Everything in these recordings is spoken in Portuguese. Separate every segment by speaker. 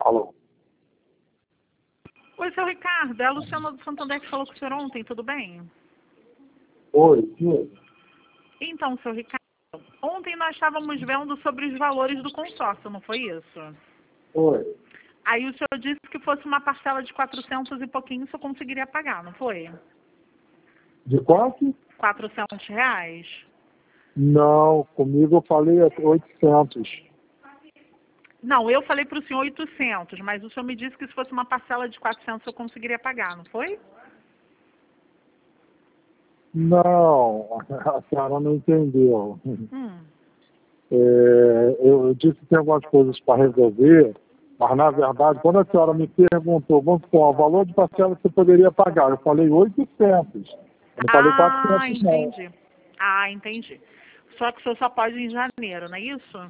Speaker 1: Alô?
Speaker 2: Oi, seu Ricardo. É a Luciana do Santander que falou com o senhor ontem, tudo bem?
Speaker 1: Oi, sim.
Speaker 2: Então, seu Ricardo, ontem nós estávamos vendo sobre os valores do consórcio, não foi isso?
Speaker 1: Oi.
Speaker 2: Aí o senhor disse que fosse uma parcela de 400 e pouquinho, o senhor conseguiria pagar, não foi?
Speaker 1: De quanto?
Speaker 2: 400 reais?
Speaker 1: Não, comigo eu falei 800.
Speaker 2: Não, eu falei para o senhor 800, mas o senhor me disse que se fosse uma parcela de 400 eu conseguiria pagar, não foi?
Speaker 1: Não, a senhora não entendeu.
Speaker 2: Hum.
Speaker 1: Eu disse que tem algumas coisas para resolver, mas na verdade, quando a senhora me perguntou, vamos supor, o valor de parcela que você poderia pagar, eu falei 800. Eu não falei 400 não.
Speaker 2: Entendi. Ah, entendi. Só que o senhor só pode em janeiro, não é isso?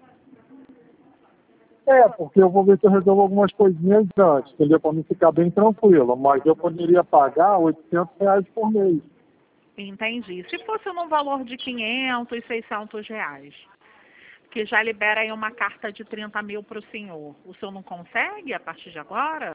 Speaker 1: Porque eu vou ver se eu resolvo algumas coisinhas antes, entendeu? Para me ficar bem tranquilo. Mas eu poderia pagar 800 reais por mês.
Speaker 2: Entendi. Se fosse num valor de 500, 600 reais, que já libera aí uma carta de 30 mil para o senhor não consegue a partir de agora?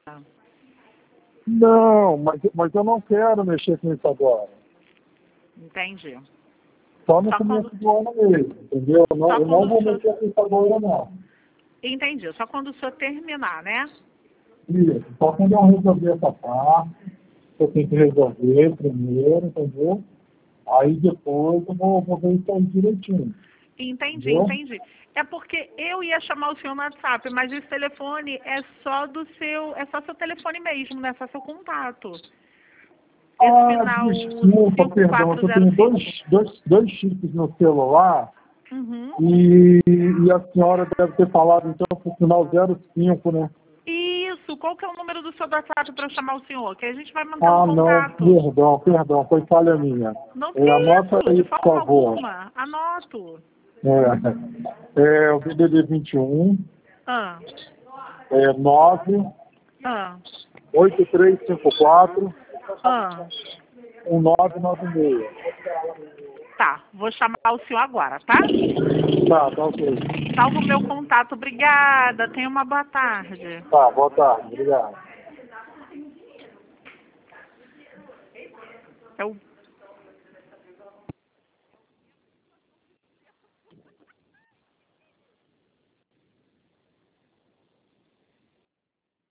Speaker 1: Não, mas eu não quero mexer com isso agora.
Speaker 2: Entendi.
Speaker 1: Só no
Speaker 2: Só
Speaker 1: começo
Speaker 2: quando,
Speaker 1: do ano mesmo, entendeu? Eu
Speaker 2: só
Speaker 1: não
Speaker 2: quando o
Speaker 1: vou
Speaker 2: senhor...
Speaker 1: mexer com isso agora, não.
Speaker 2: Entendi. Só quando o senhor terminar, né?
Speaker 1: Isso, só quando eu resolver essa parte, eu tenho que resolver primeiro, entendeu? Aí depois eu vou ver isso aí direitinho,
Speaker 2: Entendi,
Speaker 1: entendeu?
Speaker 2: entendi. É porque eu ia chamar o senhor no WhatsApp, mas esse telefone é só é só seu telefone mesmo, né? É só seu contato. Esse final
Speaker 1: Desculpa, perdão, eu tenho
Speaker 2: 5405.
Speaker 1: dois chips no celular
Speaker 2: Uhum.
Speaker 1: e a senhora deve ter falado então pro final 05, né?
Speaker 2: Isso, qual que é o número do seu WhatsApp para eu chamar o senhor? Que a gente vai mantendo
Speaker 1: Não,
Speaker 2: contato.
Speaker 1: perdão, foi falha minha.
Speaker 2: Não, que
Speaker 1: Anota
Speaker 2: isso,
Speaker 1: aí,
Speaker 2: de
Speaker 1: por
Speaker 2: forma
Speaker 1: favor.
Speaker 2: alguma. Anoto.
Speaker 1: O DDD 21
Speaker 2: Ah,
Speaker 1: 9
Speaker 2: ah,
Speaker 1: 8354
Speaker 2: ah.
Speaker 1: 1996.
Speaker 2: Tá, vou chamar o senhor agora, tá?
Speaker 1: Tá ok.
Speaker 2: Salva o meu contato. Obrigada. Tenha uma boa tarde.
Speaker 1: Tá, boa tarde, obrigado.
Speaker 2: É o